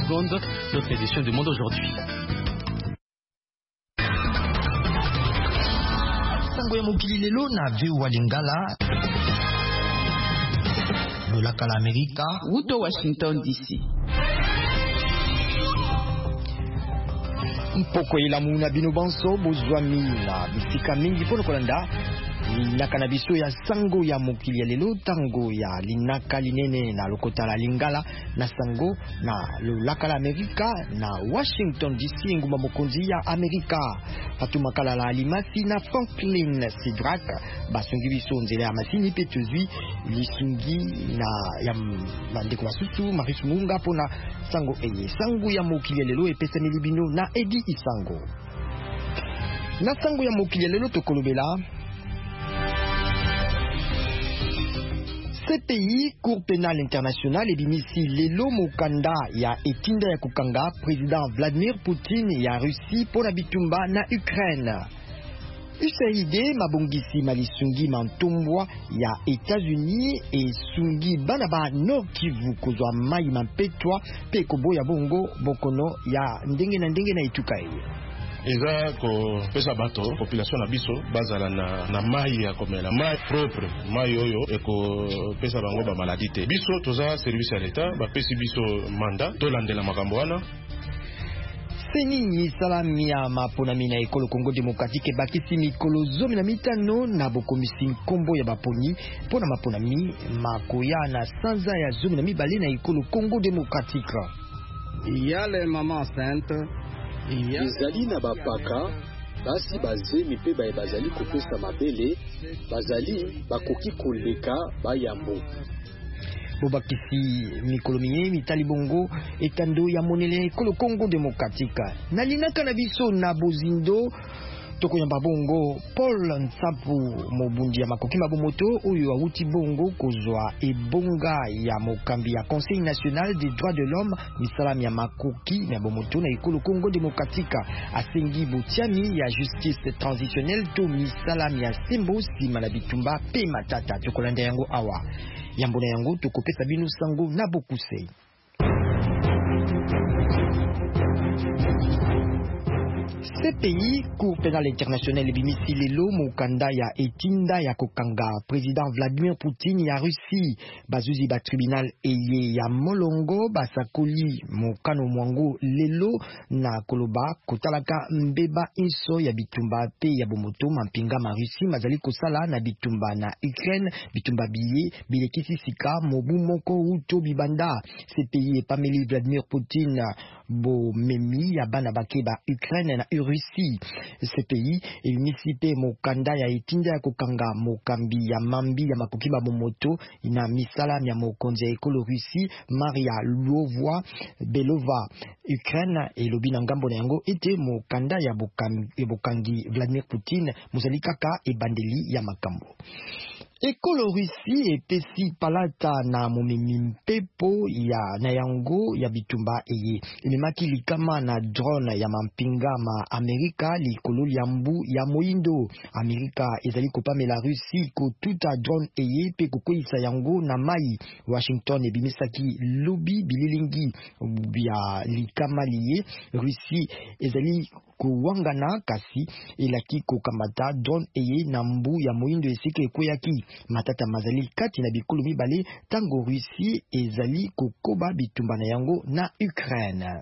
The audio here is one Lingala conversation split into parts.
secondes, notre édition du Monde aujourd'hui. Sango ya mokili lelo na VOA Lingala lolaka la Amerika Wuto Washington DC. mpoko elamu na bino banso bozwami na bisika mingi mpono kolanda linaka na biso ya sango ya mokili ya lelo tango ya linaka linene na lokota la Lingala na sango na lolaka la Amerika na Washington DC ngumba mokonzi ya Amerika patu makala la alimasi na Franklin Sidrak basungi biso nzela ya masini pe tozwi lisungi na ya mandeko masusu Maris Munga pona sango eye sango ya mokili ya lelo epesa milibino na Edi Isango na sango ya mokili ya lelo tokolobela CPI, Cour pénale internationale, ebimisi lelo mokanda ya etinda ya kokanga président Vladimir Poutine ya Russie pona bitumba na Ukraine. USAID mabongisi malisungi mantombwa ya États-Unis et sungi banaba Nord Kivu kozwa mai mampetwa pe koboya bongo bokono ya ndenge na itukai. Eza ko pesa bato population na biso bazala na mai ya komela mai propre mai oyo eko pesa bango ba maladie te biso toza service ya l'État ba pesi biso mandat to landela makambo wana. Seni salami ya maponami na ekolo Congo Démocratique bakisi mikolo 15 na bokomisi nkombo ya baponi pona maponami makoya na sanza ya 12 na ekolo Congo Démocratique. Yale mama sainte ezali na bapaka basi bazemi mpe baye bazali kopesa mabele bazali bakoki koleka bayambo bobakisi mikolo minye mitali bongo etando ya monele ekolo Congo Démocratique na linaka na biso na bozindo tokoyamba bongo Paul Nsapu mobundi ya makoki mabomoto oyo awuti bongo kozwa ebonga ya mokambi ya Conseil national des droits de l'homme misalami ya makoki na bomoto na ekolo Congo Démocratique asengi botiami ya justice transitionnelle to misalami ya sembo sima na bitumba pe matata tokolanda yango awa yambo na yango tokopesa bino sango na bokuse. CPI, Cour pénale internationale ebimisi lelo mokanda ya etinda ya kokanga président Vladimir Poutine ya Russie bazuzi ba tribunal eye ya molongo basakoli mokano mwango lelo na koloba kotalaka mbeba inso ya bitumba pe ya bomoto mampinga ma Russie mazali kosala na bitumba na Ukraine bitumba biye bilekisi sika mobu moko uto bibanda. CPI epameli Vladimir Poutine bo memi ya bana bakeba Ukraine na Russie. CPI ebimisi pe mokanda ya etinda ya kokanga mokambi ya mambi ya makoki babomoto ina misala ya mokonzi ya ekolo Russie Maria Lvova Belova. Ukraine elobi na ngambo na yango ete mokanda ya bokangi Vladimir Poutine muzali kaka ebandeli ya makambo. Ekolo Russie epesi palata na momemi mpepo ya na yango ya bitumba eye ememaki likama na drone ya mampinga ma Amerika likolo ya mbu ya moindo. Amerika ezali kopamela Russie kotuta drone eye pe kokoisa yango na mai. Washington ebimisaki lobi bililingi ya likama liye Russie ezali kuwangana kasi elaki kokamata drone eye na mbu ya moindo esika ekoyaki matata mazali kati na bikolo mibale tango Russie ezali kokoba bitumba na yango na Ukraine.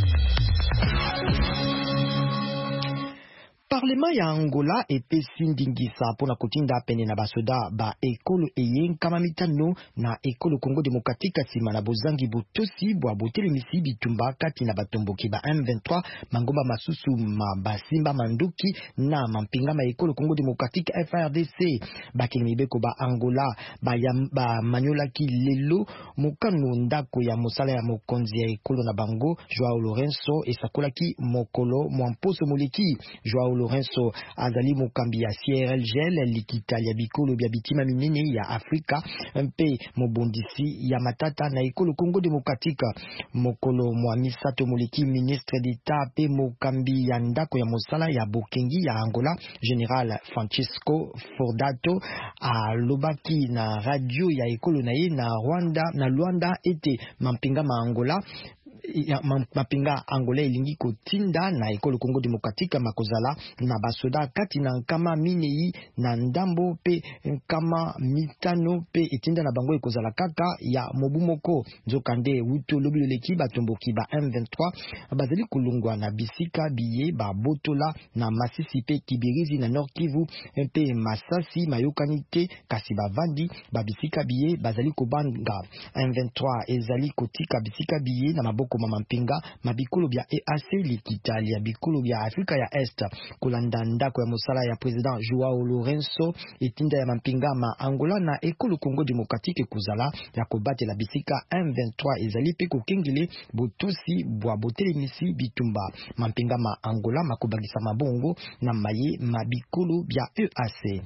Parlement ya Angola epesi ndingisa pona kotinda pene na basoda ba ekolo eyenkama mitano na ekolo Congo Démocratique sima na bozangi botosi bwa botelemisi bitumba kati na batomboki ba M23 mangomba masusu basimba manduki na mampinga ma ekolo Congo Démocratique FRDC bakili mibeko ba Angola ba manyolaki lelo mokano ndako ya mosala ya mokonzi ya ekolo na bango Joao Lourenço esakolaki mokolo mwamposo moleki. Joao Lourenço azali mokambi ya CIRGL likita ya bikolo bya bitima minene ya Afrika mpe mobondisi ya matata na ekolo Congo Démocratique. Mokolo mwa misato moleki ministre d'État pe mokambi ya ndako ya mosala ya bokengi ya Angola General Francisco Fordato alobaki na radio ya ekolo na ye na Luanda ete mampinga ma Angola mapinga angolais ilingi kotinda na ekolo Congo Démocratique makozala na basoda kati na nkama minei na ndambo pe nkama mitano pe etinda na bango ekozala kaka ya mobumoko nzokande wuto lobi leki batomboki ba M23 bazali kulungwa na bisika biye ba botola na Masisi pe Kibirizi na Nord Kivu pe Masasi mayokanite kasi bavandi ba bisika biye bazali kobanga M23 ezali kotika bisika biye na maboko mamampinga mabikolo bya EAC likitali ya bikolo bya Afrika ya Est kolanda ndako ya mosala ya president Joao Lourenço etinda ya mampinga ma Angola na ekolo Congo Démocratique kuzala ya kobatela bisika M23 ezali pe kokengele botosi bwa botelemisi bitumba mampinga ma Angola makobangisa mabongo na maye mabikolo bya EAC.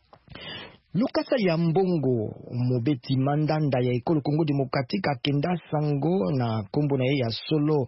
Lukasa ya mbongo mobeti mandanda ya ekolo Congo Démocratique akenda sango na kombo na ye ya solo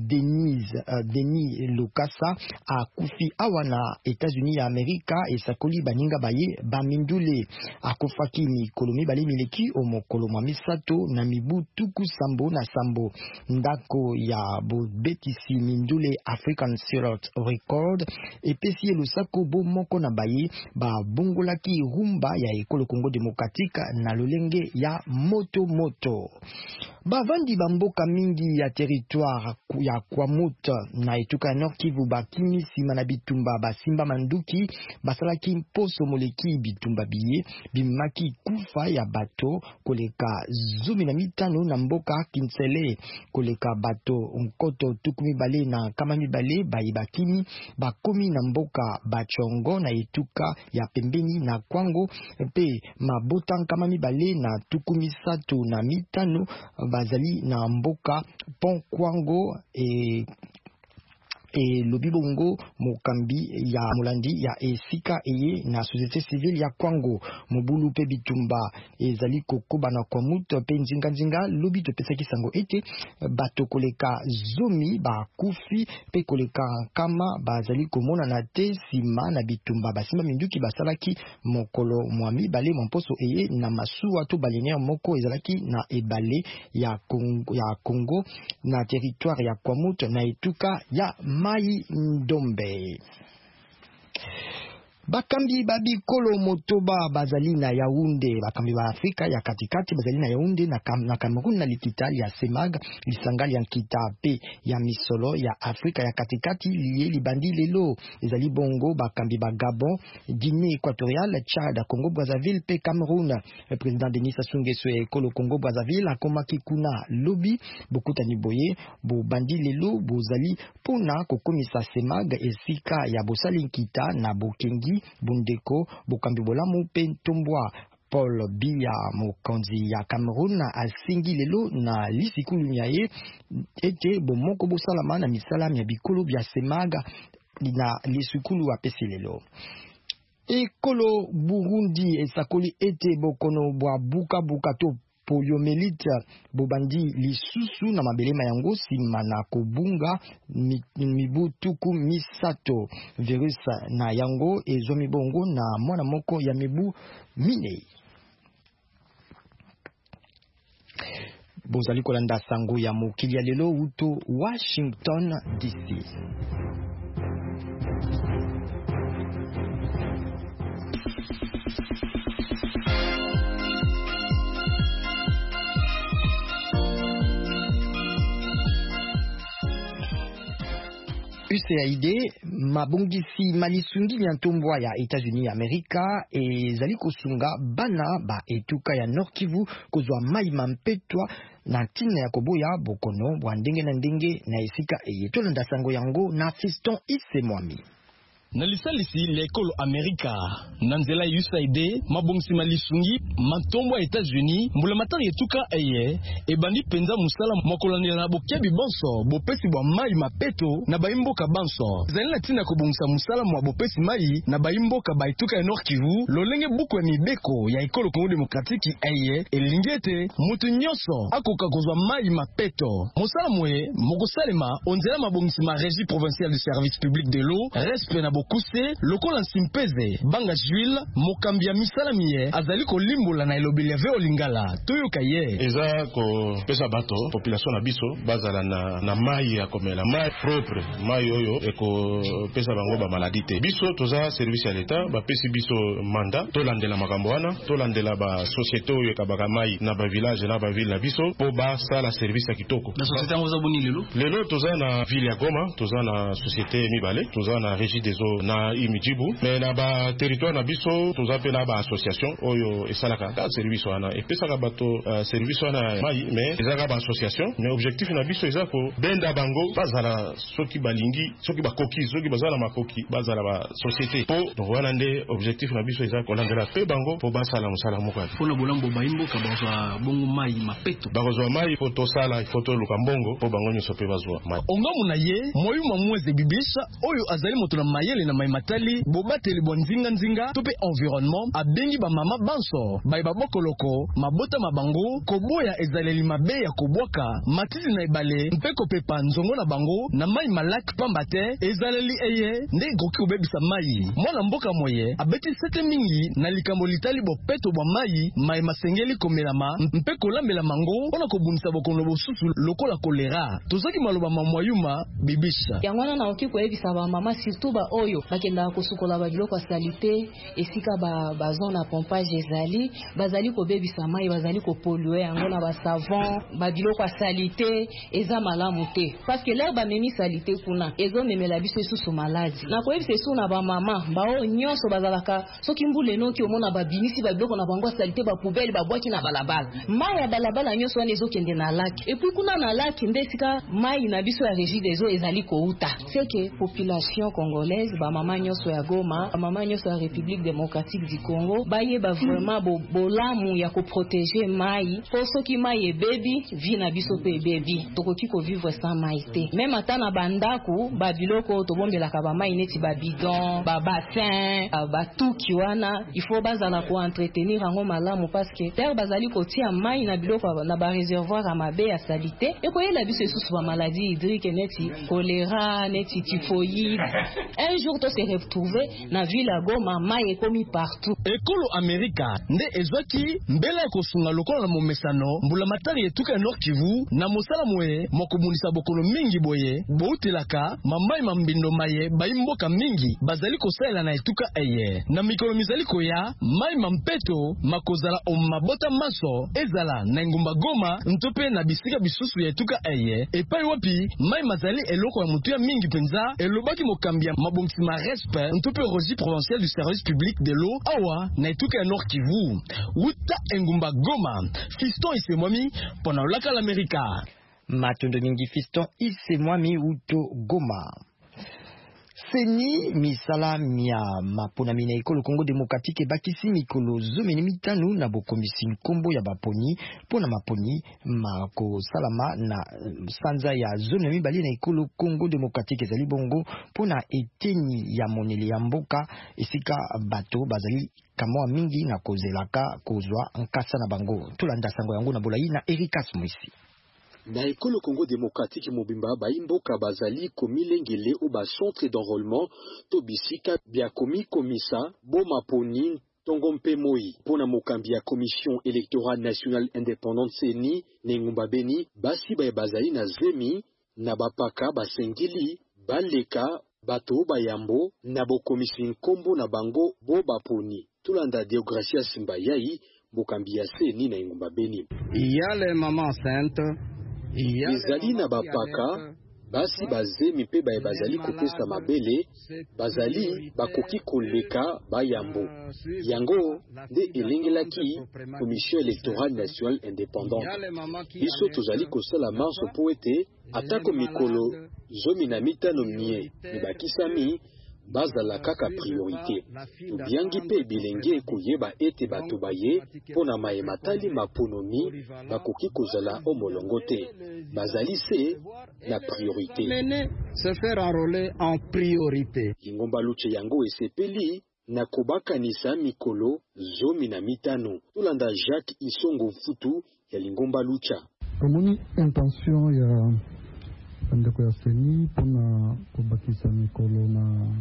Denis Lukasa akufi awa na États-Unis ya Amerika esakoli baninga baye bamindule akufaki mikolo mibale mileki omokolo mwa misato na mibu tuku sambo na sambo ndako ya bobetisi mindule African Silhouette Record epesi lusako bo moko na baye babongolaki rumba ya ekolo Congo Démocratique na lolenge ya moto. Bavandi bamboka mingi ya territoire ya Kwamut na etuka ya Nord Kivu bakimi sima na bitumba basimba manduki basalaki mposo moleki bitumba biye bimaki kufa ya bato koleka 15 na mboka Kinsele koleka bato nkoto tukumi bale na kama mibale bakimi bakomi na mboka Bachongo na etuka ya pembeni na Kwango pe mabota kama mibale na tukumi satu na mitano bazali na mboka Pont Kwango lobibongo mokambi ya mulandi ya esika eye na société civile ya Kwango mobulu pe bitumba ezali kokoba na Kwamuto pe nzinga lobi to pesa kisango ete bato koleka zomi ba kufi pe koleka kama bazali komona na te sima na bitumba basimba minduki basalaki mokolo mwami bale mposo eye na masuwa to balenaire moko ezalaki na ebale ya Congo na territoire ya Kwamuto na etuka ya Mai Ndombe. Bakambi babikolo motoba bazali na Yaounde bakambi ba Afrika ya katikati bazali na Yaounde na Cameroun na likitali ya Semag lisangali ya nkita pe ya misolo ya Afrika ya katikati liye libandi lelo ezali bongo bakambi ba Gabon, Guinée équatoriale, Tchad, Congo Brazzaville pe Cameroun. Le président Denis Sassou Nguesso ekolo Congo Brazzaville akomaki kuna lobi bokutani boye bo bandi lelo bozali pona kokomisa Semag esika ya bosali nkita na bokengi bundeko bokambi bolamu pe ntombwa. Paul Biya mokonzi ya Cameroun asingi lelo na lisikulu nyaye ete bomoko bosalama na misalami ya bikolo bya Semaga na lisikulu apesi lelo. Ekolo Burundi esakoli ete bokono bwa buka to poliomyélite bobandi lisusu na mabelema yango sima na kobunga mibu tuku misato virus na yango ezomi bongo na mwana moko ya mibu minei. Bozali kolanda sango ya mokili ya lelo uto Washington DC. USAID mabongisi malisungi ya ntombwa ya États-Unis ya Amerika ezali kosunga bana ba etuka ya Nord Kivu kozwa mai mampetwa na ntina ya koboya bokono bwa ndenge na ndenge na esika eyetolanda sango yango na Fiston Isemwami. Na lisalisi l'ekolo Amerika na nzela USAID mabongisi malisungi matombo ya États-Unis mbula matari etuka eye ebandi penza musala mwakolanela na bokebi bonso bopesi bwa mai mapeto na baimboka banso zali na tina kobongisa musala mwa bopesi mai na baimboka ba etuka ya Nord Kivu lolenge buku ya mibeko ya ekolo Congo Démocratique eye elingete mutu nyonso akoka kozwa mai mapeto musala mwe mokosalema onzela mabongisi ma régie provinciale du service public de l'eau respect na bokuse lokola Nsimpeze Banga Juile mokambi ya misala miye azali kolimbola na elobeli ya Veo Lingala toyoka ye eza ko pesa bato population na biso bazala na mai ya komela mai propre mai oyo eko pesa bango ba maladie te biso toza service ya l'etat ba pesi biso mandat to landela makambo wana to landela ba société oyo kabaka mai na ba village na ba ville na biso po ba sala service ya kitoko na société ngoza boni lelo toza na ville ya Goma toza na société mibale toza na régie des eaux na Imijibu mais na ba territoire na biso toza pe na ba association oyo esalaka ka service wana epesaka bato service wana mai mais ezaka ba association mais objectif na biso eza ko benda bango bazala soki balingi soki bakoki soki bazala makoki bazala ba société po wana nde objectif na biso eza ko landela pe bango po basala musala moko pona bolambo baimbo ka bazwa bongo mai mapeto bazwa mai po to sala foto luka mbongo po bango nyoso pe bazwa mai ongamu na ye moyuma mweze bibisa oyo azali moto na mayele na mai matali bobateli bonzinga nzinga to pe environnement abengi ba mama banso bai babokoloko mabota mabango koboya ezaleli mabe ya kobwaka matiti na ebale mpeko pepa nzongo na bango na mai malak pamba te ezaleli eye nde goki obebisa mai mwana mboka moye abeti sete mingi na likambo litali bopeto bwa mai masengeli komelama mpe kolambela mango mpona kobundisa bokono bosusu lokola kolera tozaki maloba mamwayuma bibisa yango wana naoki koyebisa ba mama surtout ba oyo bakendaka kosukola babiloko ya salite esika bazon na pompage ezali bazali kobebisa mai bazali kopolue yango na basavon babiloko ya salite eza malamu te parce que l'air bamemi salite kuna ezomemela biso esusu maladi na koyebisa esu na bamama bao nyonso bazalaka soki mbula enoki omona babimisi babiloko na bango ya salite bapoubele babwaki na balabala mai ya balabala nyonso wana ezokende na laki epuis kuna na laki nde esika mai na biso ya régie des eaux ezali kouta c'est que population congolaise bamama nyonso ya Goma bamama nyonso ya République démocratique du Congo bayeba vraiment bolamu ya koprotéger mai po soki mai ebebi vi na biso pe ebebi tokoki kovivre sans mai te même ata na bandako babiloko tobombelaka bamai neti babidon babassin batuki wana il faut bazala ko entretenir yango malamu parce que terre bazali kotia mai na biloko na ba réservoir ya mabe ya salite ekoyela biso esusu ba maladie hydrique neti choléra neti typhoïde un jour to se retrouver na ville ya Goma mai ekomi partout ekolo Amerika nde ezwaki mbela kosunga lokola na momesano mbula matari etuka Nord Kivu na mosala moye mokobundisa bokolo mingi boye boutelaka mamai mambindo maye baimboka mingi bazali kosalela na etuka eye na mikolo mizali koya mai mampeto makozala omabota maso ezala na ngumba Goma ntope na bisika bisusu ya etuka eye epai wapi mai mazali eloko ya mutu ya mingi penza elobaki mokambia mabongisi ma respect ntope Rosie provincial du service public de l'eau awa na etuka ya Nord Kivu uta engumba Goma Fiston Isemwami pona olaka l'Amerika matondo mingi Fiston Isemwami uto Goma Seni misala mia mapona mina ekolo Congo démocratique bakisi mikolo zomeni mitanu na bokomisi nkombo ya baponi pona maponi mako salama na sanza ya zone mibali na ekolo Congo démocratique ezali bongo pona eteni ya moneli ya mboka esika bato bazali kamwa mingi na kozelaka kozwa nkasa na bango tolanda sango yango na bolai na Erikas Moisi na ekolo Congo démocratique mobimba baimboka bazali komilengele o ba centre d'enrôlement to bisika bia komisa boma poni tongo mpe moi pona mokambi ya commission électorale nationale indépendante CENI nengumba beni basi bazali na zemi na bapaka basengili baleka bato bayambo na bokomisi nkombo na bango bo baponi tulanda Deogracia Simbayai mokambi ya CENI na ngumba beni yale mama sainte ezali na bapaka basi bazemi mpe bazali kopesa mabele bazali bakoki koleka bayambo yango nde elengelaki commission électorale nationale indépendante biso tozali kosala marche po ete atako mikolo zomi na mitano mie ebakisami bazala kaka priorité tobiangi mpe bilenge koyeba ete bato baye mpona mayematali maponomi bakoki kozala omolongo te bazali se na priorité se faire enrôler en priorité lingomba luche yango esepeli na kobakanisa mikolo zomi na mitano tolanda Jacques Isongo Futu ya lingomba lucha tomoni intention ya ndeko ya CENI pona kobakisa mikolo na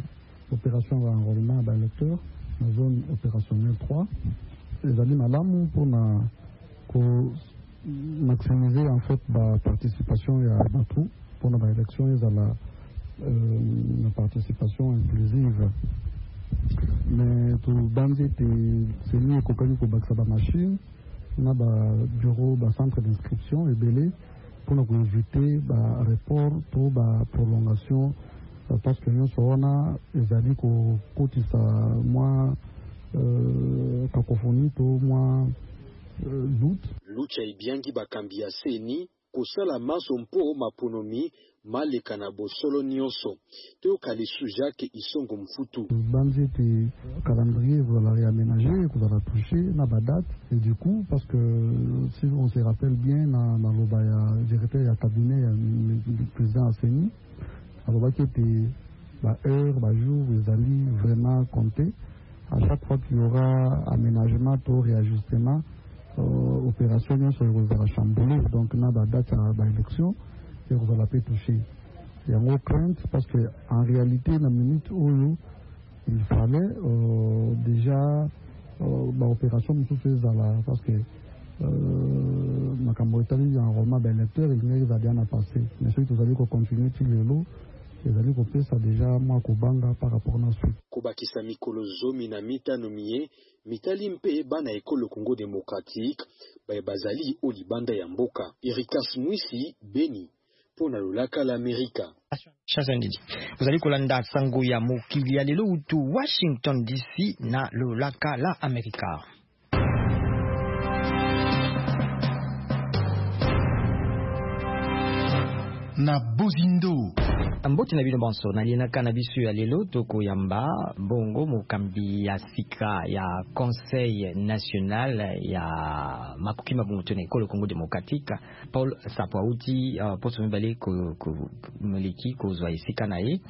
opération d'enrôlement d'électeurs, la zone opérationnelle 3. Les alliés malamu pour maximiser en fait la participation à Batou pour l'élection et la participation inclusive. Mais tout bandit c'est mieux qu'au Baksaba machine, on a un bureau, un centre d'inscription et belé pour nous éviter un report pour la prolongation parce que nous sommes les alliés qui sont moins cacophonie, moins doute. Lucha ibiangi bakambi ya seni kosala maso mpo maponomi maleka na bosolo nyonso toyoka lisuja ke isongo mfutu banzi te calendrier vous allez réaménager vous allez toucher na ba date et du coup parce que si on se rappelle bien na loba ya directeur ya cabinet du président Asseni aloba ki te ba heure ba jour vous allez vraiment compter à chaque fois qu'il y aura aménagement ou réajustement opération sur la chamboulée donc na ba date à l'élection et vous allez toucher. Il y a moins crainte parce que en réalité la minute où il fallait déjà l'opération parce que ma camarade en roman d'électeur il va bien passer mais ceux qui vous continuer tout le lot les allez copier ça déjà moi kobanga par rapport à suite kobakisa mikolo zomi na mitano miye mitali mpe bana ekolo Congo démocratique bazali o libanda ya mboka Ericas Mwisi Beni pour na lolaka l'Amérique. Vous allez kolanda sango ya mokili ya lelo utu Washington DC na lolaka la America. Na Bozindo Mboti na bino bonso na linaka na bisu ya lelo toko yamba bongo mokambi ya sika ya Conseil national ya makoki mabungutu na ekolo Congo démocratique Paul Sapouti poso mibale ko muliki ko zwa sika na ye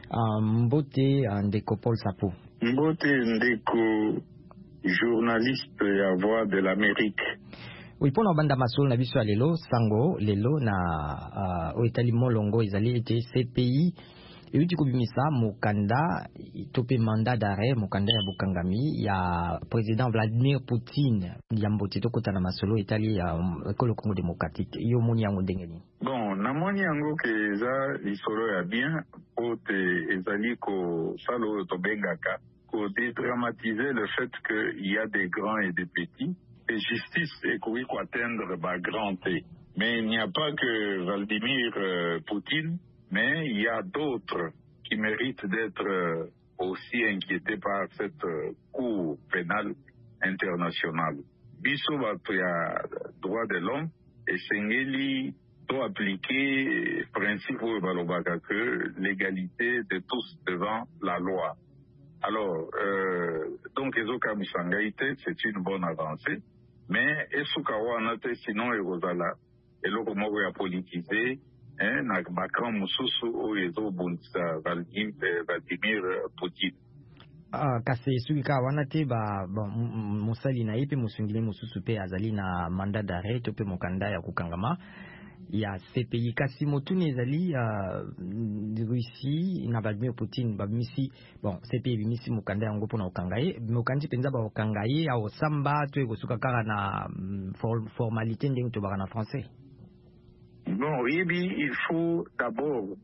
mbote ndeko Paul Sapo mbote ndeko journaliste ya Voix de l'Amérique. Oui, pour nous banda masol na biso lelo sango lelo na oetali molongo ezali ete CPI euti kubimisa mokanda tope mandat d'arrêt mokanda ya bokangami ya président Vladimir Poutine ya mboti tokota na masolo etali ya ekolo Congo démocratique yo moni yango ndengeni. Bon, na moni yango ke eza lisolo ya bien ote ezali ko salo to bengaka ko dédramatiser le fait que il y a des grands et des petits. Et justice et qu'il faut atteindre ma grand T. Mais il n'y a pas que Vladimir Poutine, mais il y a d'autres qui méritent d'être aussi inquiétés par cette cour pénale internationale. Biso ya droit de l'homme et Sengeli doit appliquer principe que l'égalité de tous devant la loi. Alors, donc, c'est une bonne avancée. Mais, sinon, et le a politisé, na bakran mususu o yezo bunsa Vladimir Poutine. Kasi suika wana te ba musali na ipe musungile mususu pe azali na mandat d'arrêt to pe mokanda ya kukangama ya CPI kasi motuni ezali Russie na Vladimir Poutine babimisi bon CPI bimisi mokanda yango pona okangaye mokanji penza ba okangaye ya osamba to ekosuka kaka na formalité ndenge to baka na français. Bon, il faut d'abord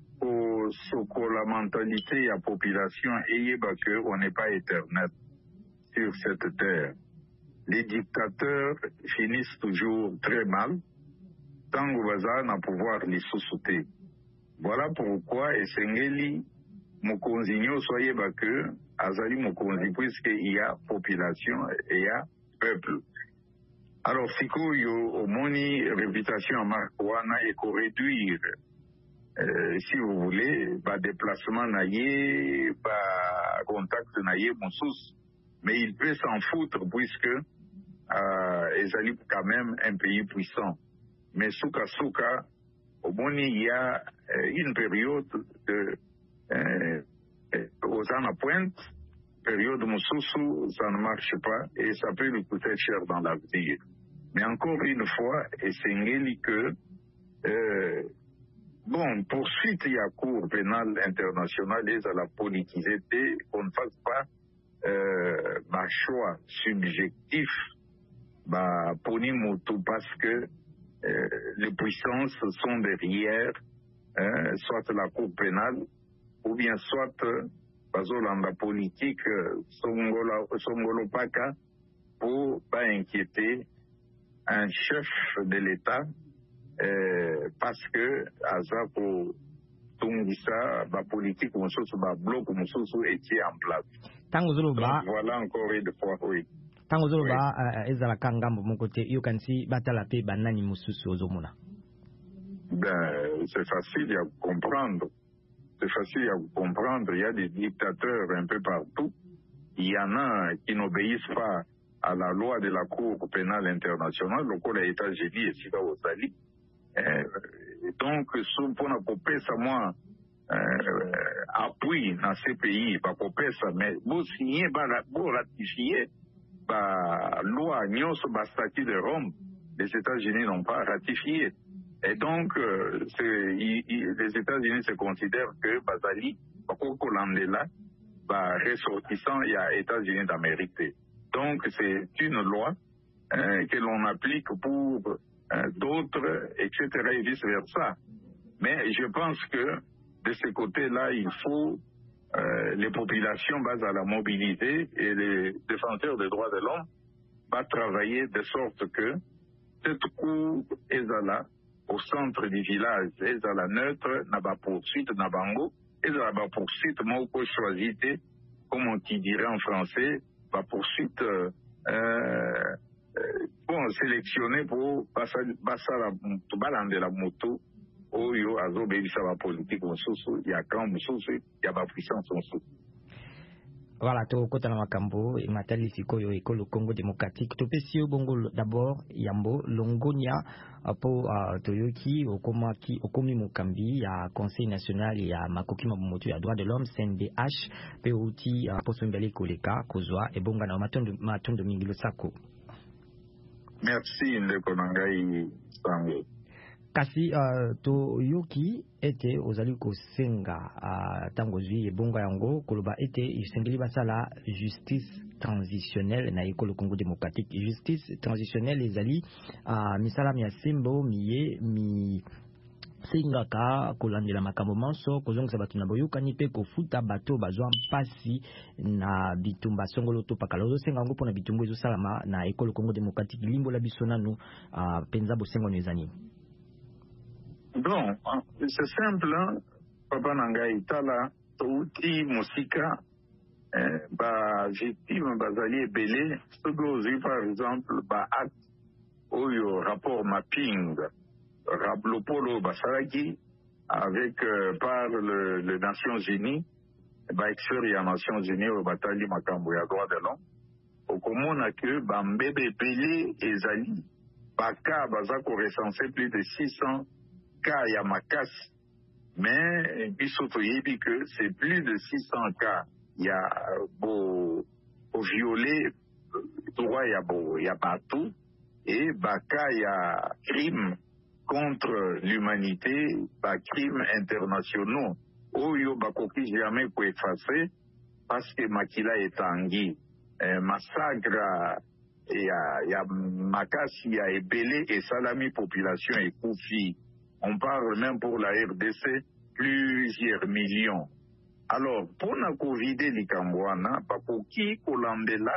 pour la mentalité de la population et qu'on n'est pas éternel sur cette terre. Les dictateurs finissent toujours très mal tant qu'on a pouvoir les sous-sauter. Voilà pourquoi Esengeli Mokonzinyo soyez que Azali Mokonzi puisqu'il y a population et il y a peuple. Alors, Fiko yo omoni réputation à Markouana et qu'on réduire, si vous voulez, déplacement naïe, contact naïe, monsous, mais il peut s'en foutre puisque Ezali quand même un pays puissant. Mais Souka, omoni il y a une période aux en pointe, période monsous, ça ne marche pas et ça peut lui coûter cher dans l'avenir. Mais encore une fois, Esengeli que Bon, poursuite il y a Cour pénale internationale et à la politicité, qu'on ne fasse pas ma choix subjectif poni moto parce que les puissances sont derrière soit la Cour pénale ou bien soit la politique Songolo Paka pour pas inquiéter un chef de l'État parce que Azako Tungisa politique bloc était en place. Donc, voilà encore une fois, oui. Tango zoloba ezalaka ngambo mokote yo kanisi batala pe banani mususu ozomona. Ben, c'est facile à comprendre. C'est facile à comprendre. Il y a des dictateurs un peu partout. Il y en a qui n'obéissent pas à la loi de la Cour pénale internationale, le code des États-Unis et Sida Osali. Donc, pour ne pas ça, moi, appui dans ces pays, pas pour ça, mais vous signez, vous ratifiez, la loi, statut de Rome, les États-Unis n'ont pas ratifié. Et donc, les États-Unis se considèrent que Bazali, là, ressortissant, il y a États-Unis d'Amérique. Donc, c'est une loi que l'on applique pour d'autres, etc., et vice-versa. Mais je pense que de ce côté-là, il faut les populations basent à la mobilité et les défenseurs des droits de l'homme va travailler de sorte que cette cour est là, au centre du village, est à la neutre, n'a pas poursuite, n'a pas bango, est à la poursuite, moi, au choisité, comme on dirait en français, va poursuite, sélectionner pour passer la moto, oyo azobebisa ba politique mosusu ya camp mosusu ya ba puissance mosusu. Voilà, to kota na makambo matali sikoyo ekolo Congo démocratique to pesi bongo d'abord yambo longonia po toyoki okomi mokambi ya Conseil national ya makoki mabumoto ya droit de l'homme CNDH pe uti poso mbele koleka kozwa ebonga na matondo mingi losako. Merci ndeko nangai sango. Kasi to yoki ete ozali kosenga tango zwi ebonga yango koloba ete isengeli basala justice transitionnelle na ekolo Congo démocratique. Justice transitionnelle ezali misala ya sembo miye mi sengaka kolandela makambo manso kozongisa bato na boyokani pe kofuta bato bazwa mpasi na bitumba songolo to pakala ozosenga yango mpona bitumba ezosalama na ekolo Congo démocratique limbola biso nanu penza bosengo ezani. Bon, c'est simple, hein? Papa Nangai Tala, Touti, Moussika, victime, Bazali et Belé, par exemple, acte, ou rapport mapping, Rablopolo Basaraki, avec, par les Nations Unies, expert et Nations Unies, au Batali Makambo, ya droit de l'homme, au commun a que, Bambebe Belé et Zali, Baka, Bazako recensé plus de 600 cas ya makasi, mais bisoto yebi que c'est plus de 600 cas ya violer droit ya batou et baka ya crime contre l'humanité, ba crimes internationaux oyo bakoki jamais ko effacer parce que makila etangi massacre ya makasi ya ebele et salami population ekufi. On parle même pour la RDC, plusieurs millions. Alors, pour na COVID likambwana, pakoki kolambela,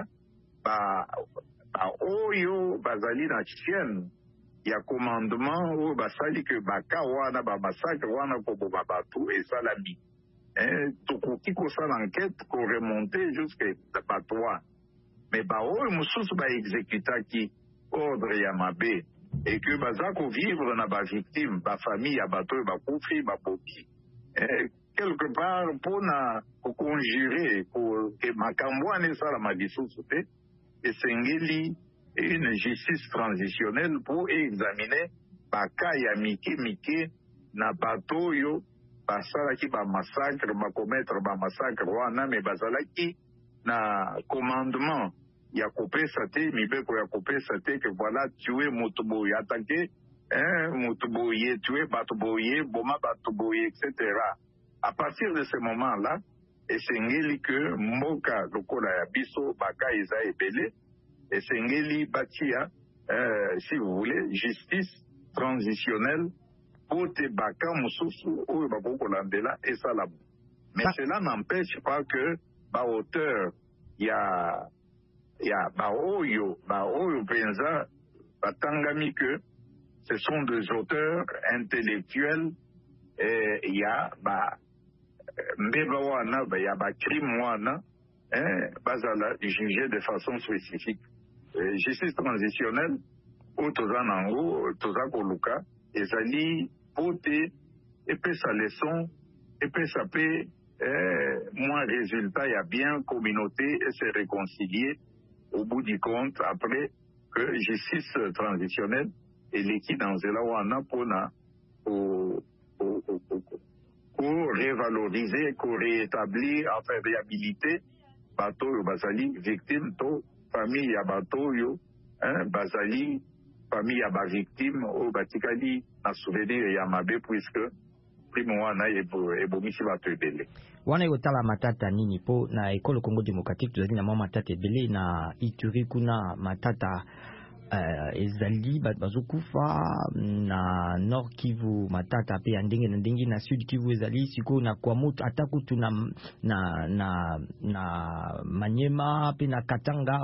oyo bazali na chienne, ya commandement, oyo basali ke baka wana, massacre wana kobo babatu, et salami. Tokoki kosala enquête, ko remonter jusqu'à batwa. Mais oyo mususu exécutaki ordre ya mabe. Et que bazako vivre na ba victime, ba famille ya bato ba koufi ba boki. Quelque part pour na conjurer que makambwane sala madisoso te et sengeli une justice transitionnelle pour examiner ba ka ya mike na bato yo basala ki ba massacre ba commettre ba massacre wana mais bazala ki na commandement ya kopesa te mibeko ya kopesa te que voilà tuer motobo ya attaqué Mutuboye tué, Batuboye, Boma Batuboye, etc. À partir de ce moment-là, esengeli que Mboka lokola ya biso baka eza ebele, esengeli batia, si vous voulez, justice transitionnelle pour te baka mususu oyo bakoko landela et ça là. Mais cela n'empêche pas que ba auteur ya baoyo penza batangami que ce sont des auteurs intellectuels et ya ba mbeba wana ya ba crime wana bazala jugé de façon spécifique. Justice transitionnelle ou toza nango toza koluka ezali pote epesa leçon epesa pe moins résultat ya bien communauté et se réconcilier au bout du compte après que justice transitionnelle eleki dans zela wana pona pour revaloriser, pour rétablir, enfin réhabiliter bateau yo bazali victime to famille ya bateau yo bazali famille ya ba victime o batikali na souvenir ya mabe puisque primo wana ebomisi bato ebele wana yotala matata nini po na ekolo Congo démocratique tozali na matata ebele na Ituri kuna matata ezali bazokufa na Nord Kivu matata pe ya ndenge na ndenge na Sud Kivu ezali siko na kwa moto atakutu na Manyema pe na Katanga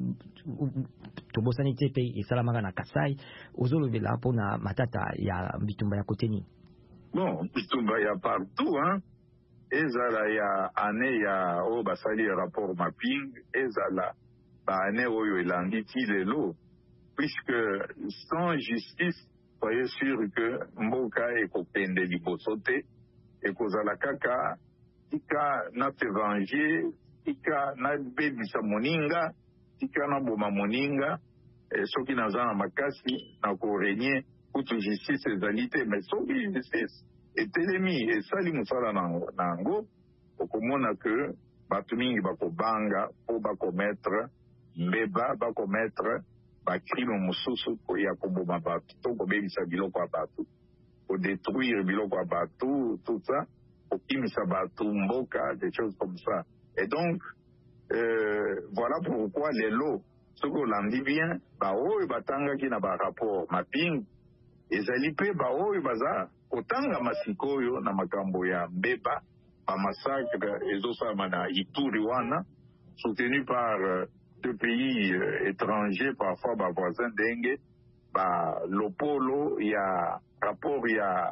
tobosani te pe esalamaka na Kasai ozolobela po na matata ya bitumba ya koteni. Bon, bitumba ya partout ezala ya ane ya o basali rapport mapping ezala ba ane oyo elandi ti lelo. Puisque sans justice, soyez sûr que Mboka ekopende liboso te, ekozala kaka tika na te venger, tika na bebisa moninga, tika na boma moninga, soki naza na makasi na korenye kutu justice ezali te, mais soki justice etelemi esali mosala nango, okomona que bato mingi bakobanga po bakometre mbeba bakometre bakrime mosusu ya koboma bato to kobebisa biloko ya bato kodétruire biloko ya bato tout ça kokimisa bato mboka des choses comme ça et donc voilà pourquoi lelo soki olandi bien baoyo batangaki na barapport mapping ezali mpe baoyo baza kotanga sikoyo na makambo ya mbeba bamassacre ezosalama na Ituri wana soutenu par de pays étrangers, parfois ba voisins dengue, ba lopolo, ya rapport, ya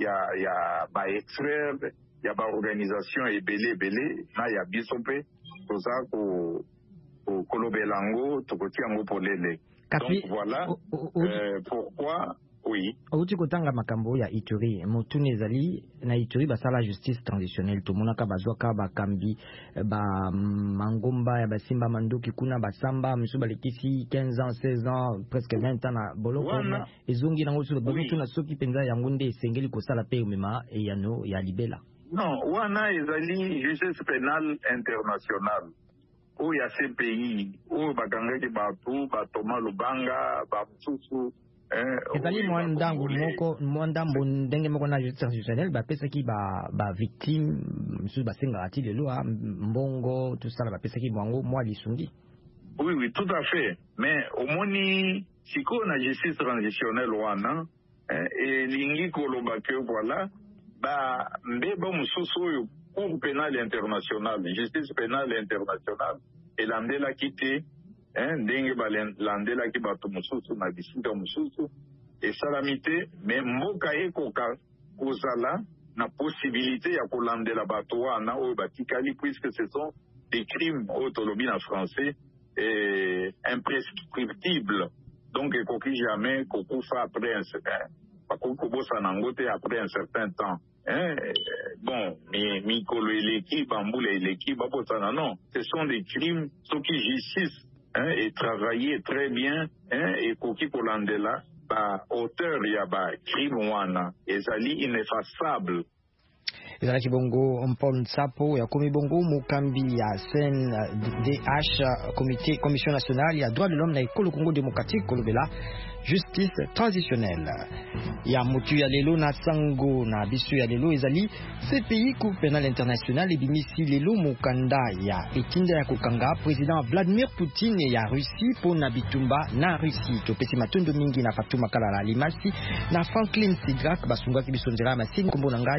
ba expert, ya ba organisation ebele, na ya bisope, toza ko kolobelango, tokoti yango polele. Donc voilà pourquoi. Oui. Outi kotanga makambo ya Ituri motuni ezali na Ituri basala justice transitionnelle tomonaka bazwaka bakambi ba mangomba ya basimba mandoki kuna basamba misu balekisi 15 ans 16 ans presque 20 ans na boloko ezongi nango sur bazotu na soki penza yango nde esengeli kosala pe mema eyano ya libela. Non, wana ezali justice pénale internationale o ya CPI o bakangaki bato batoma lubanga bamususu ezali mwandambo ndenge moko na justice transitionnelle bapesaki ba victime misusu basengaka ti lelo mbongo tosala bapesaki mwango mwa lisungi. Oui, tout à fait. Mais omoni sikoyo na justice transitionnelle wana elingi koloba ke voilà ba mbeba mosusu oyo cour pénale internationale justice pénale internationale elandelaki te ndenge balandelaki bato mosusu na bisika mosusu esalami te mais mboka ekoka kozala na possibilité ya kolandela bato wana oyo batikali puisque ce sont des crimes oyo tolobi na français imprescriptibles donc ekoki jamais kokufa après un certain bakoki kobosana yango te après un certain temps bon mikolo eleki bambula eleki babosana non ce sont des crimes soki justice et travailler très bien et koki kolandela ba auteur ya ba crime wana ezali ineffaçable ezala kibongo Paul Nsapo ya komi bongo mokambi ya CNDH commission nationale ya droit de l'homme na ekolo Congo démocratique kolobela justice transitionnelle ya mutu ya lelo na sango na biso ya lelo ezali CPI Cour pénale internationale ebimisi lelo mokanda ya etinda ya kokanga président Vladimir Poutine ya Russie pona bitumba na Russie topesi matondo mingi na Fatuma Kalala Limasi na Franklin Sidrak basungaki biso nzela masini kombo na ngai